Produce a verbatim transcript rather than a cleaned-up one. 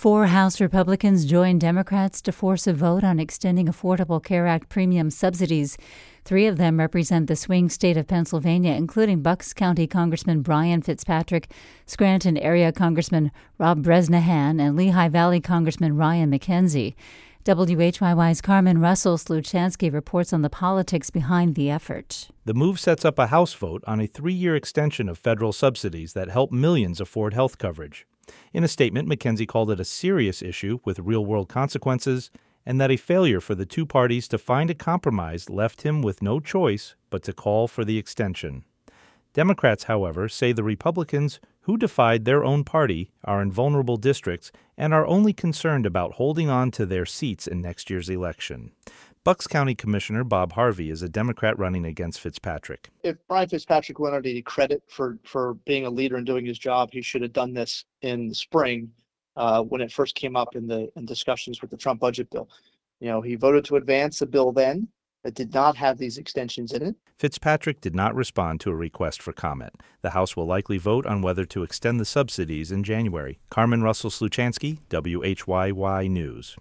Four House Republicans joined Democrats to force a vote on extending Affordable Care Act premium subsidies. Three of them represent the swing state of Pennsylvania, including Bucks County Congressman Brian Fitzpatrick, Scranton area Congressman Rob Bresnahan, and Lehigh Valley Congressman Ryan McKenzie. W H Y Y's Carmen Russell-Sluchansky reports on the politics behind the effort. The move sets up a House vote on a three-year extension of federal subsidies that help millions afford health coverage. In a statement, McKenzie called it a serious issue with real-world consequences and that a failure for the two parties to find a compromise left him with no choice but to call for the extension. Democrats, however, say the Republicans, who defied their own party, are in vulnerable districts and are only concerned about holding on to their seats in next year's election. Bucks County Commissioner Bob Harvey is a Democrat running against Fitzpatrick. If Brian Fitzpatrick wanted any credit for, for being a leader and doing his job, he should have done this in the spring uh, when it first came up in the in discussions with the Trump budget bill. You know, he voted to advance the bill then that did not have these extensions in it. Fitzpatrick did not respond to a request for comment. The House will likely vote on whether to extend the subsidies in January. Carmen Russell-Sluchansky, W H Y Y News.